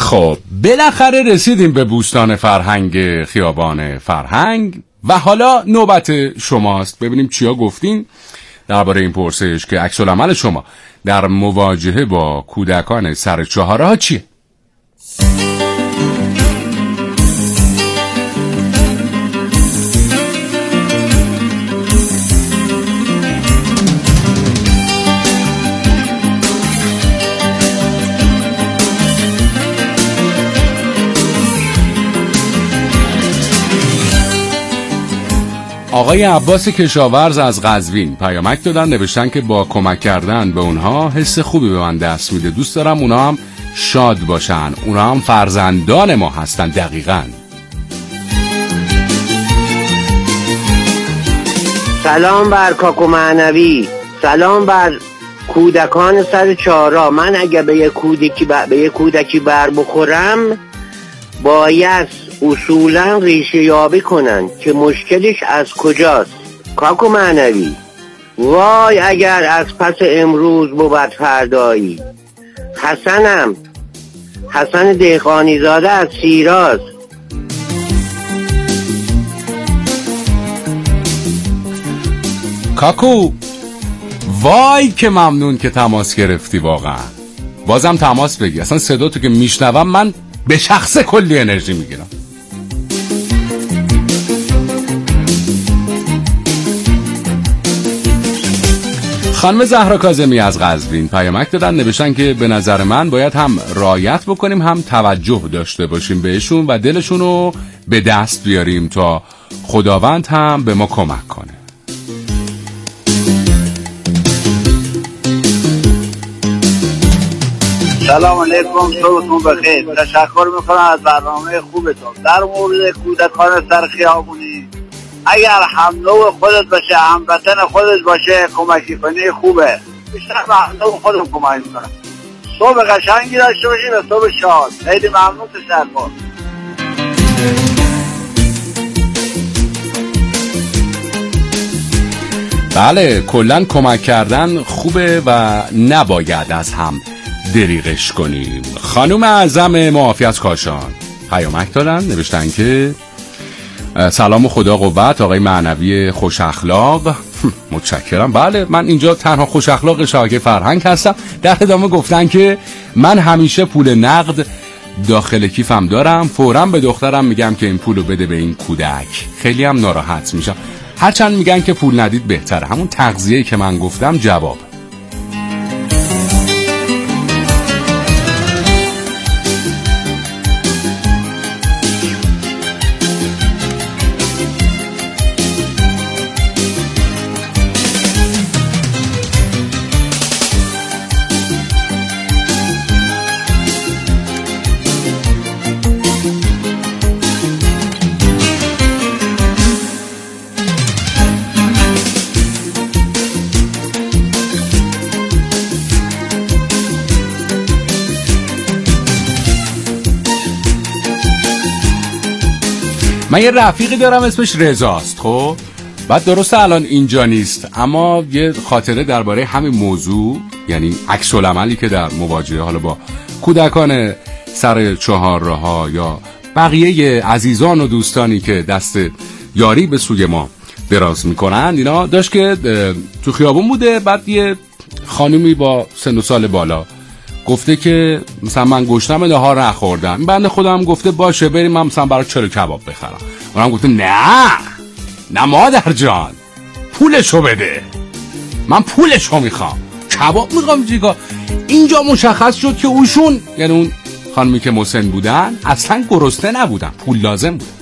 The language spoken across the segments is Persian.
خب بالاخره رسیدیم به بوستان فرهنگ، خیابان فرهنگ و حالا نوبت شماست. ببینیم چیا گفتین درباره این پرسش که عکس العمل شما در مواجهه با کودکان سر چهارراه چیه؟ آقای عباس کشاورز از قزوین پیامک دادن، نوشتن که با کمک کردن به اونها حس خوبی به من دست میده. دوست دارم اونها هم شاد باشن، اونها هم فرزندان ما هستن. دقیقاً. سلام بر کاکو معنوی، سلام بر کودکان سر چهارراه. من اگه به یه کودکی بر بخورم باید اصولا ریشه یابی کنن که مشکلش از کجاست. کاکو معنوی، وای اگر از پس امروز بود فردایی. حسن دهقانی زاده از شیراز. کاکو وای که ممنون که تماس گرفتی. واقعا بازم تماس بگی، اصلا صدا تو که میشنوم من به شخص کلی انرژی میگیرم. خانم زهرا کاظمی از قزوین پیامک دادن، نوشتن که به نظر من باید هم رعایت بکنیم هم توجه داشته باشیم بهشون و دلشون رو به دست بیاریم تا خداوند هم به ما کمک کنه. سلام علیکم، صبحتون بخیر. تشکر میکنم از برنامه خوبتون. در مورد کودکان سر خیابونی، اگر هم نوع خودت باشه هم وطن خودت باشه کمکی کنی خوبه. بیشتر به هم نوع خودم کمک میکنم. صبح قشنگی داشته باشی و صبح شاد. خیلی ممنون. تشکر. بله، کلن کمک کردن خوبه و نباید از هم دریغش کنیم. خانم اعظم معافی از کاشان پیامک دادن، نوشتن که سلام و خدا قوت آقای معنوی خوش اخلاق. متشکرم. بله، من اینجا تنها خوش اخلاق شبکه فرهنگ هستم. در ادامه گفتن که من همیشه پول نقد داخل کیفم دارم، فوراً به دخترم میگم که این پولو بده به این کودک. خیلی هم ناراحت میشم. هرچند میگن که پول ندید بهتره. همون تغذیه‌ای که من گفتم جواب. من یه رفیقی دارم اسمش رضاست. خب بعد درسته الان اینجا نیست، اما یه خاطره درباره همین موضوع، یعنی عکس العملی که در مواجهه حالا با کودکان سر چهارراه یا بقیه عزیزان و دوستانی که دست یاری به سوی ما دراز میکنن اینا داشت که تو خیابون بوده. بعد یه خانومی با سن و سال بالا گفته که مثلا من گشنم نهار نخوردم. این بنده خودم گفته باشه بریم من مثلا برای چلو کباب بخرم. اونم گفته نه مادر جان، پولشو بده، من پولشو میخوام، کباب میخوام. اینجا مشخص شد که اوشون، یعنی اون خانمی که مسن بودن، اصلا گرسنه نبودن، پول لازم بود.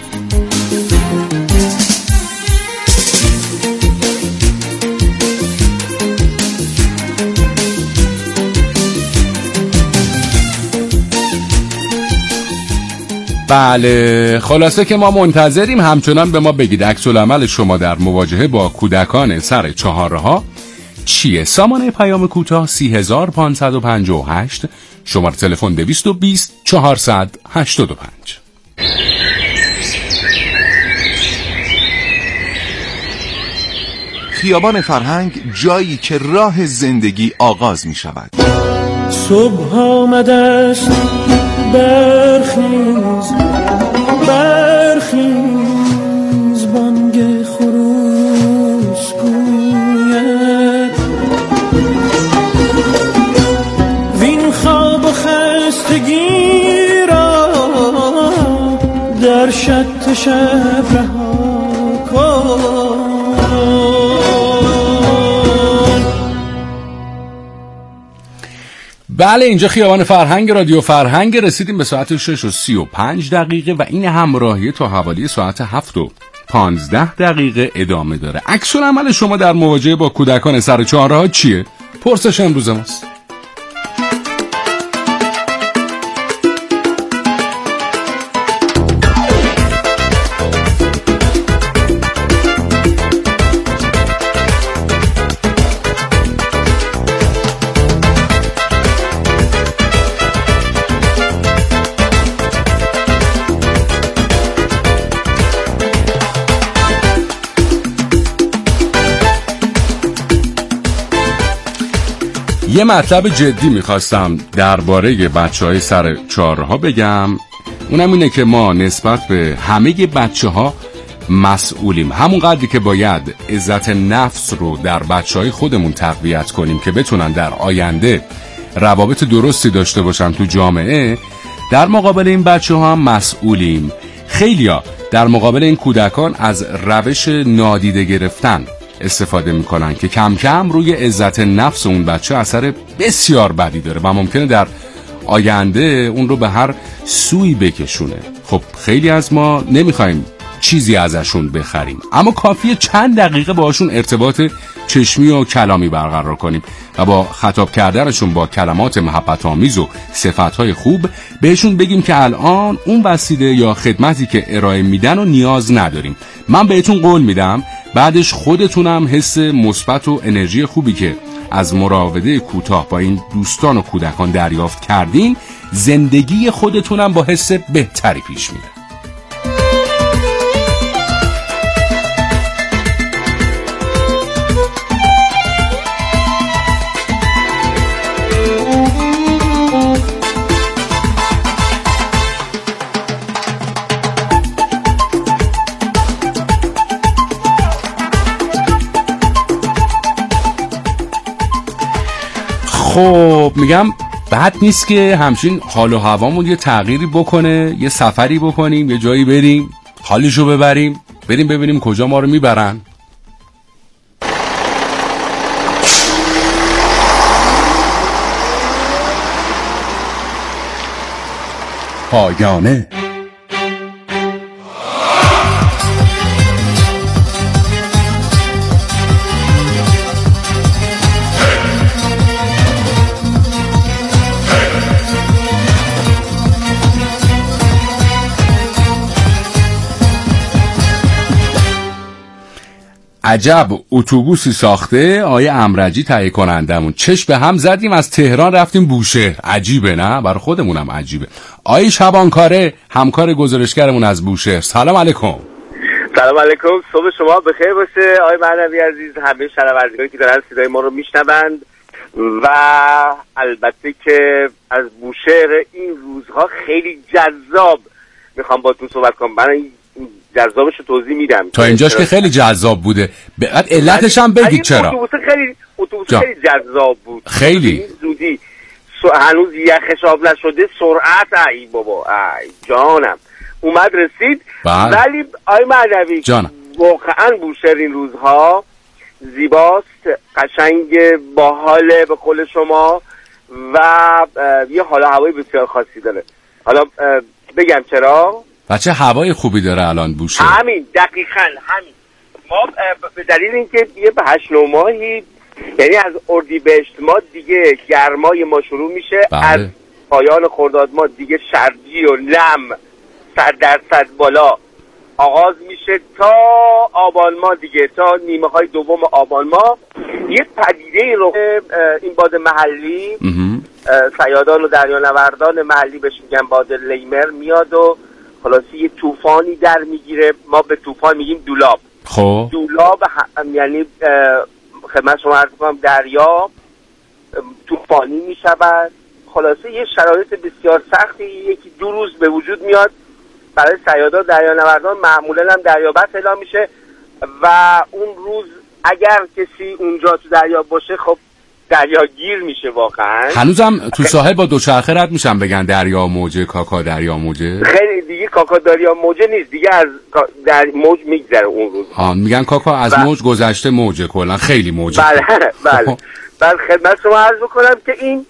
بله، خلاصه که ما منتظریم همچنان به ما بگید عکس العمل شما در مواجهه با کودکان سر چهارراه چیه؟ سامانه پیام کوتاه 30558، شماره تلفن 220 485. خیابان فرهنگ، جایی که راه زندگی آغاز می شود. صبح آمده است برخیز برخیز بانگ خروس گوید وین خواب و خستگی را در شط شب رها کن. بله اینجا خیابان فرهنگ، رادیو فرهنگ. رسیدیم به ساعت 6:35 و این همراهی تا حوالی ساعت 7:15 ادامه داره. عکس‌العمل شما در مواجهه با کودکان سر چهارراه چیه؟ پرسش امروز ماست. یه مطلب جدی میخواستم درباره بچه‌های سر چهارراه بگم. اونم اینه که ما نسبت به همه بچه‌ها مسئولیم. همون قدری که باید عزت نفس رو در بچه‌های خودمون تقویت کنیم که بتونن در آینده روابط درستی داشته باشن تو جامعه، در مقابل این بچه‌ها هم مسئولیم. خیلیا در مقابل این کودکان از روش نادیده گرفتن استفاده میکنن که کم کم روی عزت نفس اون بچه اثر بسیار بدی داره و ممکنه در آینده اون رو به هر سوی بکشونه. خب خیلی از ما نمیخوایم چیزی ازشون بخریم، اما کافیه چند دقیقه باشون ارتباط چشمی و کلامی برقرار کنیم و با خطاب کردنشون با کلمات محبت آمیز و صفتهای خوب بهشون بگیم که الان اون وسیله یا خدمتی که ارائه میدن و نیاز نداریم. من بهتون قول میدم بعدش خودتونم حس مثبت و انرژی خوبی که از مراوده کوتاه با این دوستان و کودکان دریافت کردین، زندگی خودتونم با حس بهتری پیش میره. خب میگم بد نیست که همچین حال و هوامون یه تغییری بکنه، یه سفری بکنیم، یه جایی بریم، حالشو ببریم، بریم ببینیم کجا ما رو میبرن. پایانه. عجب اتوبوسی ساخته آیه امرجی تهیه کنندمون. چشم به هم زدیم از تهران رفتیم بوشهر. عجیبه نه؟ برای خودمونم عجیبه. آیه شبانکاره همکار گزارشگرمون از بوشهر. سلام علیکم. سلام علیکم، صبح شما بخیر باشه آقای معنوی عزیز، همه شنوندگانی که دارن صدای ما رو میشنوند و البته که از بوشهر این روزها خیلی جذاب میخوام با تو صحبت کنم. من جذابش رو توضیح میدم. تا اینجاش که خیلی جذاب بوده. بعد علتش هم بگید چرا. اتوبوس خیلی جذاب بود. خیلی زودی هنوز یخش آب نشده، سرعت ای بابا ای جانم اومد رسید. ولی آی معنوی واقعا بوشهر این روزها زیباست، قشنگ، باحاله به قول شما و یه حال هوای بسیار خاصی داره. حالا بگم چرا؟ بچه هوای خوبی داره الان بوشهر. همین دقیقاً همین. ما به دلیل اینکه یه به 8-9 ماهی، یعنی از اردیبهشت ماه دیگه گرمای ما شروع میشه. بله. از پایان خرداد ماه دیگه شرجی و نم 100% بالا آغاز میشه تا آبان ماه دیگه، تا نیمه های دوم آبان ماه یه پدیده رو این باد محلی صیادان و دریانوردان محلی بهش میگن باد لیمر میاد و خلاصی یه طوفانی در میگیره. ما به طوفان میگیم دولاب. خب دولاب یعنی خدمت شما عرض کنم دریا طوفانی میشود. خلاصه یه شرایط بسیار سختی 1-2 روز به وجود میاد برای صیادا دریانوردان. معمولا هم دریابت اعلام میشه و اون روز اگر کسی اونجا تو دریا باشه خب دریاگیر میشه واقعا. هنوزم تو ساحل با دوچرخه رد میشن بگن دریا موجه، کاکا دریا موجه. خیلی دیگه کاکا دریا موجه نیست دیگه، از در موج میگذره اون روز. میگن کاکا از موج گذشته موجه، کلا خیلی موجه. بله بعد خدمت شما عرض بکنم که این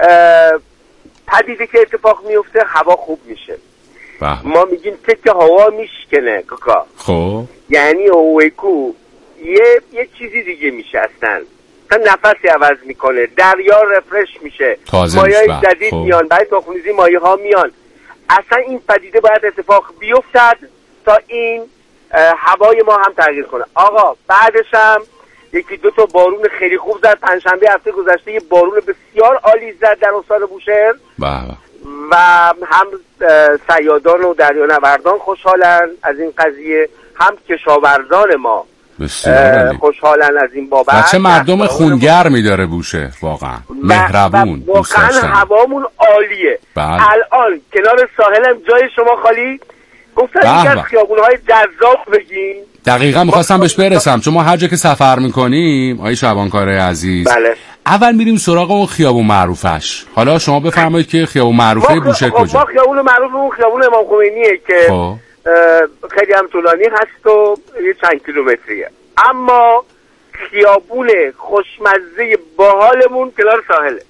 پدیده که اتفاق میفته هوا خوب میشه. ما میگیم تکه هوا میشکنه کاکا. خب یعنی اویکو یه چیزی دیگه میشه، اصلا نفسی عوض میکنه، دریا رفرش میشه، مایه‌های جدید میان، برای تخم‌ریزی مایه ها میان. اصلا این پدیده باید اتفاق بیفتد تا این هوای ما هم تغییر کنه. آقا بعدش هم 1-2 بارون خیلی خوب زد. پنجشنبه هفته گذشته یه بارون بسیار عالی زد در استان بوشهر و هم صیادان و دریانوردان خوشحالن از این قضیه، هم کشاورزان ما خوشحالن از این بابت. چه مردم خونگرمی داره بوشهر، واقعا مهربون، واقعا هوامون عالیه. الان کنار ساحلم جای شما خالی، گفتن یکی از خیابون‌های جذاب بگین. دقیقا میخواستم بهش برسم، چون ما هر جا که سفر میکنیم آقای شعبانکاره عزیز اول میریم سراغ اون خیابون معروفش. حالا شما بفرمایید که خیابون معروفه بوشهر کجا؟ ما خیابون معروفمون خیابون امام خمینیه که خیلی هم طولانی هست و یه چند کیلومتریه، اما خیابون خوشمزه باحالمون کنار ساحله.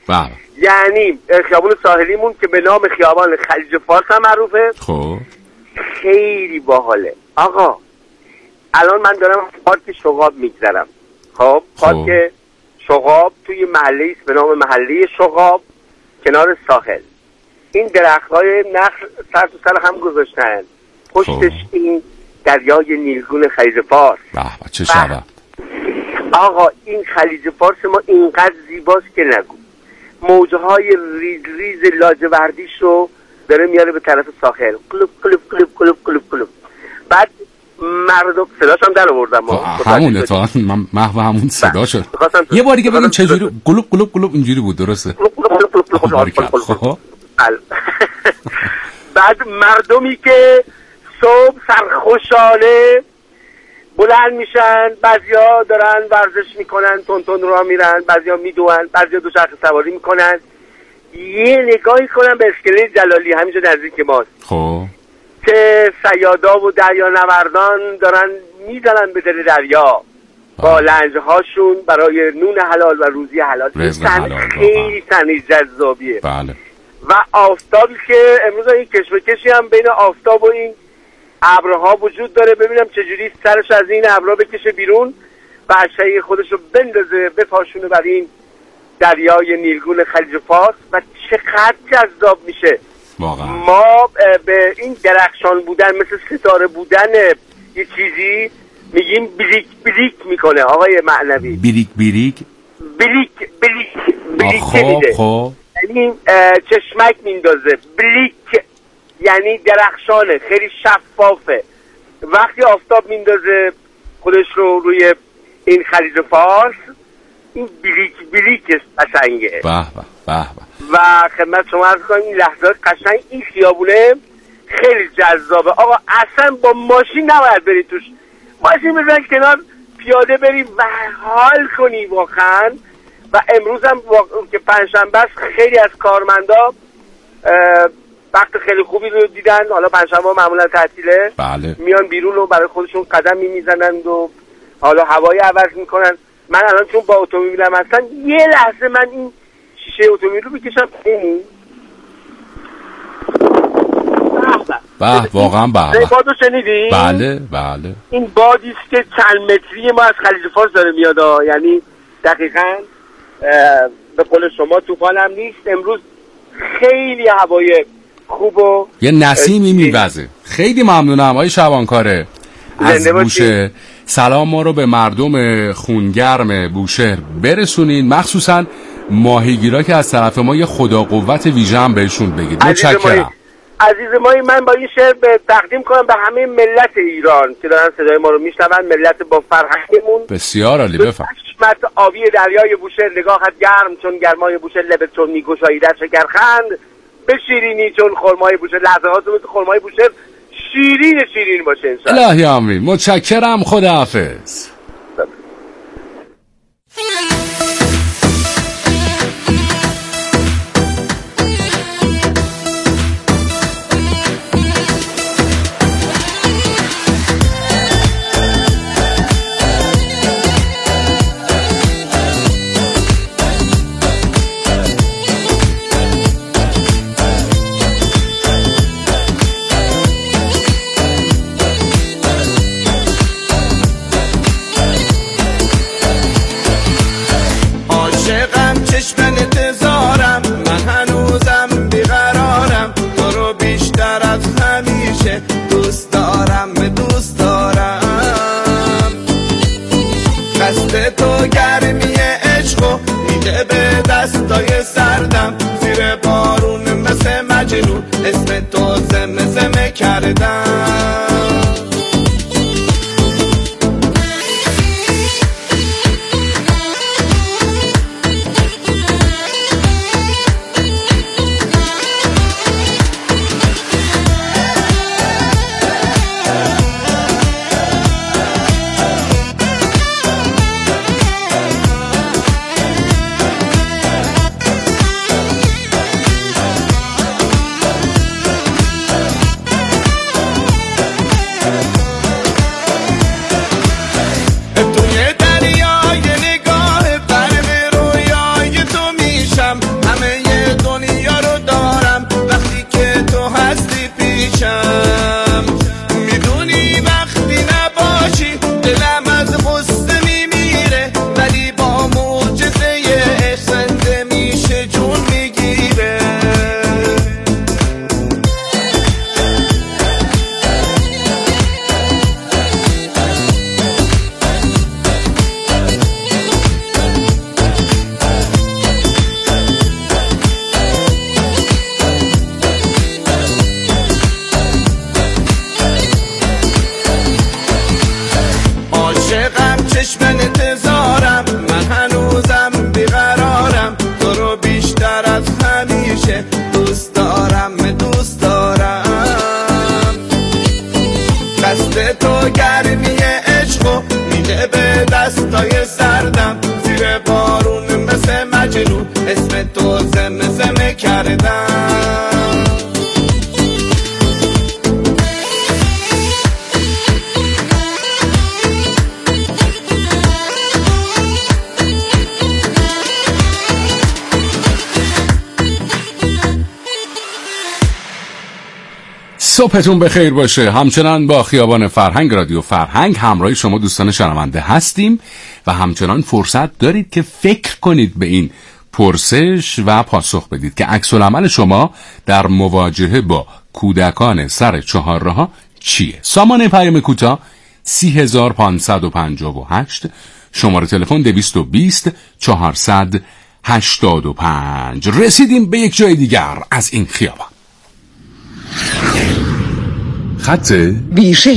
یعنی خیابون ساحلیمون که به نام خیابان خلیج فارس هم معروفه. خیلی باحاله آقا. الان من دارم پارک شغاب میگذرم. خب پارک شغاب توی محله است به نام محله شغاب کنار ساحل. این درخت‌های نخل سر تو سر هم گذاشتن، پشتش این دریای نیلگون خلیج فارس. چه شبه آقا این خلیج فارس ما اینقدر زیباست که نگو. موجهای ریز ریز لاجوردیش رو داره میاره به طرف ساحل، قلوب قلوب قلوب قلوب قلوب قلوب. بعد مردم صداش هم در آوردم، همونه تا من محو همون صدا شد. یه باری که بگیم چجوری قلوب قلوب قلوب اینجوری بود، درسته؟ بعد مردمی که صبح سرخوشانه بلند میشن، بعضیا دارن ورزش میکنن، تون راه میرن، بعضیا میدوئن، بعضیا دوچرخه سواری میکنن. یه نگاهی کنن به اسکله جلالی همینجا نزدیک ماست. که صیادا و دریانوردان دارن میزنن به دل دریا با لنجهاشون برای نون حلال و روزی حلال. خیلی صحنه جذابیه. و آفتابی که امروز این کشمکشی هم بین آفتاب و این ابرها وجود داره، ببینم چجوری سرش از این ابرها بکشه بیرون و عشای خودش رو بندازه بپاشونه بر این دریای نیلگون خلیج فارس و چقدر جذاب میشه. ما به این درخشان بودن، مثل ستاره بودن یه چیزی میگیم بلیک بلیک میکنه آقای معنوی. بلیک بلیک بلیک بلیک بلیک میده، یعنی چشمک میندازه. بلیک یعنی درخشانه، خیلی شفافه. وقتی آفتاب میندازه خودش رو روی این خلیج فارس، این بلیک بلیک قشنگه. و خدمت شما عرض کنم این لحظات قشنگ این خیابونه خیلی جذابه. آقا اصلا با ماشین نباید بری توش، ماشین بزن کنار، پیاده بری و حال کنی واقعا. و امروز هم که پنجشنبه است خیلی از کارمندا وقت خیلی خوبی رو دیدن. حالا پنجشنبه معمولا تعطیله، میان بیرون و برای خودشون قدم میزنند و حالا هوایی عوض میکنن. من الان چون با اتومبیلم هستم یه لحظه من این شیشه اتومبیل رو بکشم این واقعا بادو شنیدی؟ بله این بادی است که چند متری ما از خلیج فارس داره میاد، یعنی دقیقاً به قول شما طوفان هم نیست. امروز خیلی هوای خوب و یه نسیمی میوزه. خیلی ممنونم آقای شعبانکاره از بوشهر. سلام ما رو به مردم خونگرم بوشهر برسونین، مخصوصا ماهیگیرا که از طرف ما یه خدا قوت ویژه هم بهشون بگید. متشکرم عزیز مایی. من با این شعر به تقدیم کنم به همه ملت ایران که دارن صدای ما رو میشنون، ملت با فرهنگمون. بسیار عالی، بفرمایید. چشمت آبی دریای بوشهر، نگاهت گرم چون گرمای بوشهر، لبت چون میگشایی در شکرخند، به شیرینی چون خرمای بوشهر، لحظه‌هات مثل خرمای بوشهر شیرین باشه انشاءالله. الهی آمین. متشکرم. خداحافظ. تو گرمی عشق میده به دستای سردم، زیر بارون مثل مجنون اسم تو زمزمه کردم. صبحتون بخیر باشه. همچنان با خیابان فرهنگ رادیو فرهنگ همراه شما دوستان شنونده هستیم و همچنان فرصت دارید که فکر کنید به این پرسش و پاسخ بدید که عکس العمل شما در مواجهه با کودکان سر چهارراه چیه. سامان پیام کوتاه 3558، شماره تلفن 220 485. رسیدیم به یک جای دیگر از این خیابان. خط ویژه.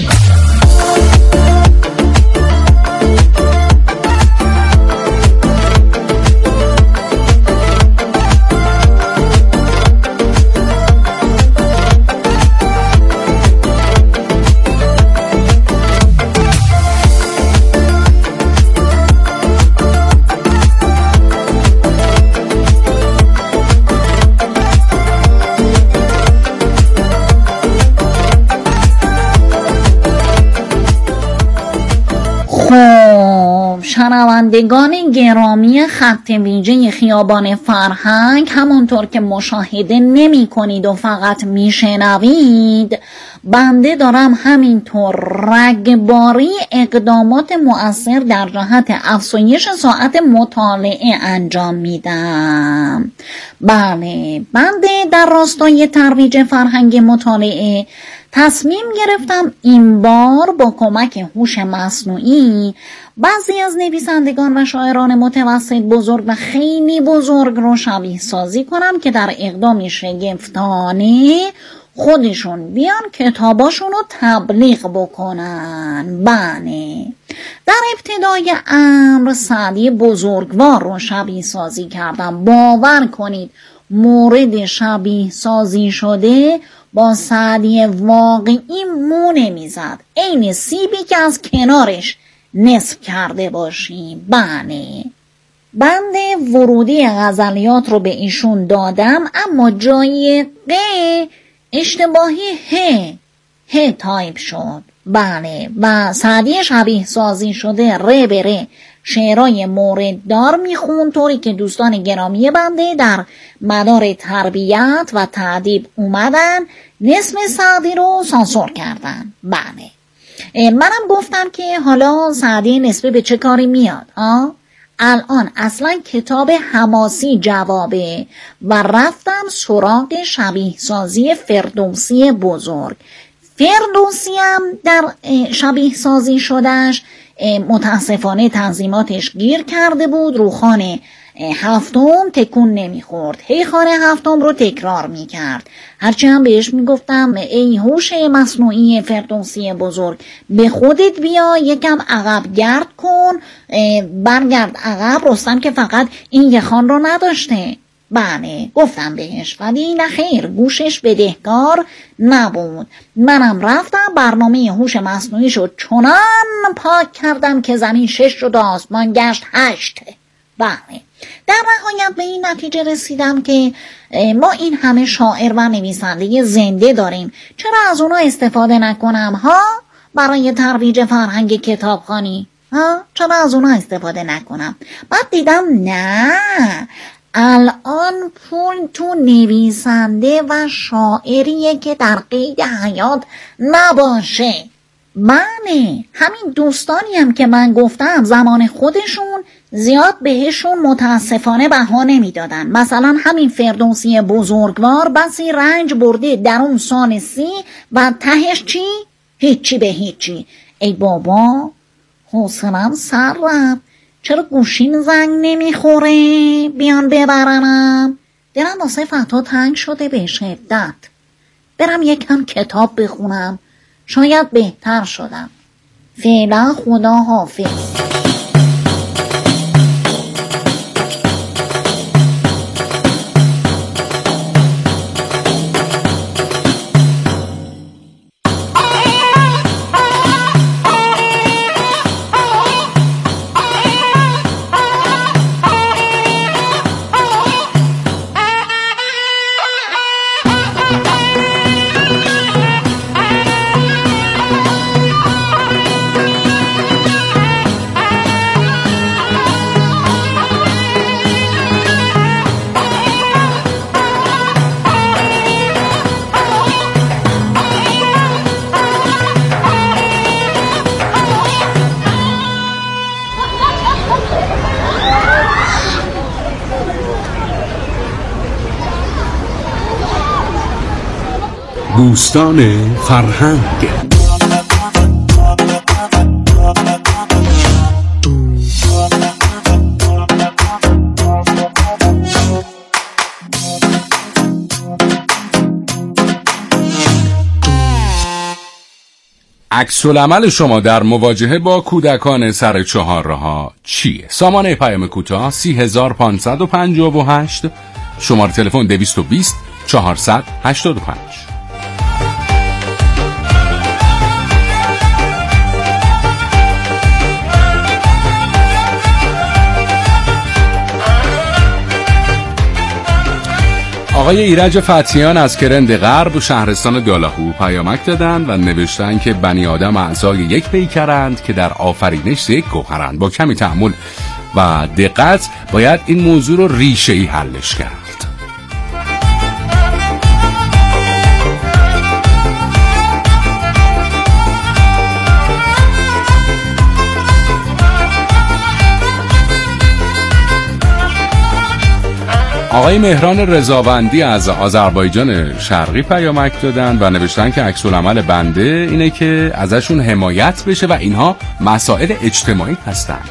شنوندگان گرامی خط ویژه خیابان فرهنگ، همونطور که مشاهده نمی کنید و فقط می شنوید، بنده دارم همینطور رگباری اقدامات مؤثر در جهت افزایش ساعت مطالعه انجام میدم. بله، بنده در راستای ترویج فرهنگ مطالعه تصمیم گرفتم این بار با کمک هوش مصنوعی بعضی از نویسندگان و شاعران متوسط بزرگ و خیلی بزرگ رو شبیه سازی کنم که در اقدامی شگفتانه خودشون بیان کتاباشون رو تبلیغ بکنن. بله، در ابتدای امر سعدی بزرگوار رو شبیه سازی کردم. باور کنید مورد شبیه سازی شده با سعدی واقعی مو نمیزد، عین سیبی که از کنارش نصف کرده باشیم. بله، بند ورودی غزلیات رو به ایشون دادم، اما جای ق اشتباهی ه تایپ شد. بله، و سعدی شبیه سازی شده ر به ر شعرهای مورد دار میخون، طوری که دوستان گرامی بنده در مدار تربیت و تعدیب اومدن نصف سعدی رو سانسور کردن. بله، منم گفتم که حالا سعدی نسبه به چه کاری میاد؟ الان اصلا کتاب حماسی جوابه و رفتم سراغ شبیه سازی فردوسی بزرگ. فردوسی هم در شبیه سازی شدش متاسفانه تنظیماتش گیر کرده بود، رو خانه هفتم تکون نمیخورد، هی خانه هفتم رو تکرار میکرد. هرچی هم بهش میگفتم ای هوش مصنوعی فردوسی بزرگ، به خودت بیا، یکم عقب گرد کن، برگرد عقب. رستم که فقط این یه خان رو نداشته. بله، گفتم بهش، ولی نه خیر، گوشش بدهکار نبود. منم رفتم برنامه هوش مصنوعی شد چنان پاک کردم که زمین 6 شد و آسمان گشت 8. بله، در نهایت به این نتیجه رسیدم که ما این همه شاعر و نویسنده زنده داریم، چرا از اونا استفاده نکنم برای ترویج فرهنگ کتابخوانی؟ چرا از اونا استفاده نکنم؟ بعد دیدم نه، الان پول تو نویسنده و شاعریه که در قید حیات نباشه. بله، همین دوستانی هم که من گفتم زمان خودشون زیاد بهشون متاسفانه بها نمیدادن. مثلا همین فردوسی بزرگوار بسی رنج برده در اون سال 30 و تهش چی؟ هیچی به هیچی. ای بابا، حوصله‌ام سر رفت، چرا گوشین زنگ نمیخوره بیان ببرنم؟ دلم واسه فتا تنگ شده به شدت. برم یکم کتاب بخونم، شاید بهتر شدم. فعلا خدا حافظ. بوستان فرهنگ. عکس‌العمل شما در مواجهه با کودکان سر 4 راه چیه؟ سامانه پیام کوتاه 30558، شماره تلفن 220 485. آقای ایرج فتیان از کرند غرب شهرستان دالاهو پیامک دادند و نوشتن که بنی آدم اعضای یک پیکرند که در آفرینش یک گوهرند. با کمی تأمل و دقت باید این موضوع رو ریشه‌ای حلش کرد. آقای مهران رضاوندی از آذربایجان شرقی پیامک دادن و نوشتن که عکس‌العمل بنده اینه که ازشون حمایت بشه و اینها مسائل اجتماعی هستند.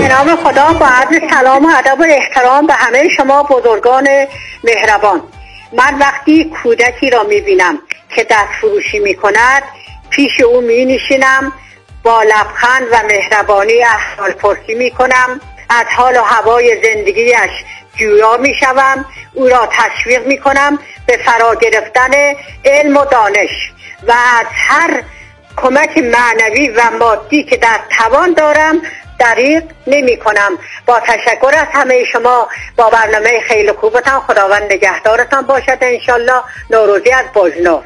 نام خدا با عرض سلام و ادب و احترام به همه شما بزرگان مهربان. من وقتی کودکی را میبینم که دست فروشی میکند پیش او مینشینم، با لبخند و مهربانی احوال پرسی میکنم، از حال و هوای زندگیش جویا میشوم، او را تشویق میکنم به فرا گرفتن علم و دانش و از هر کمک معنوی و مادی که در توان دارم دریغ نمی کنم. با تشکر از همه شما، با برنامه خیلی خوبتان، خداوند نگهدارتان باشد انشالله. نوروزی از بجنورد.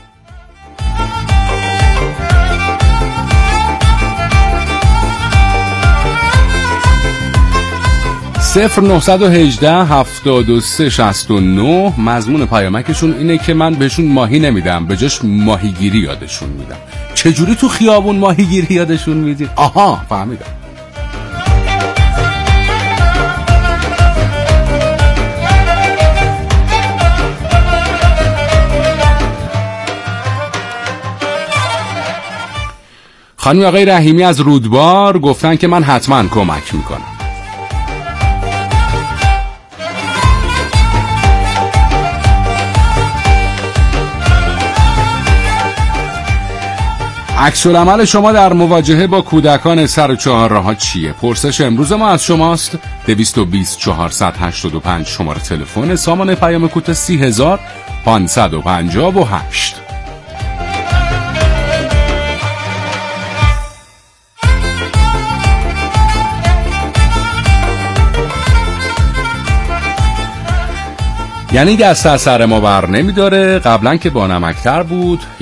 0918-73-69 مضمون پیامکشون اینه که من بهشون ماهی نمیدم، به جاش ماهیگیری یادشون میدم. چجوری تو خیابون ماهیگیری یادشون میدید؟ آها فهمیدم. خانم آقای رحیمی از رودبار گفتن که من حتما کمک میکنم. عکس‌العمل شما در مواجهه با کودکان سر چهارراه چیه؟ پرسش امروز ما از شماست. 220 485 شماره تلفن، سامان پیام کوتاه 30558. یعنی دست از سر ما بر نمیداره. قبلا که با نمکتر بود